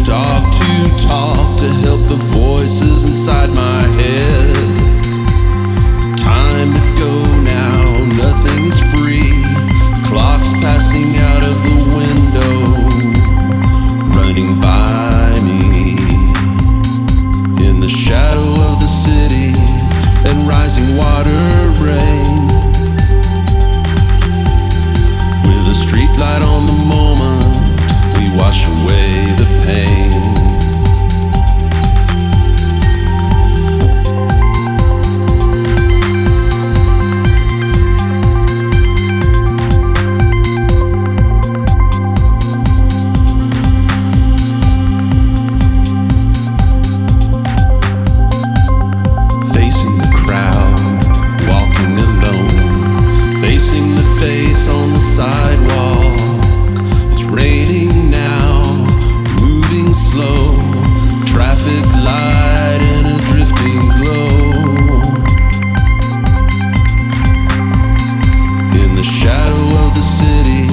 dog to talk to help the voices inside my head. Time to go now, nothing is free. Clocks passing out of the window, running by me. In the shadow of the city and rising water rain, with a street light on the moment, we wash away the pain. Facing the crowd, walking alone, facing the face on the sidewalk. It's raining now, moving slow, traffic light in a drifting glow. In the shadow of the city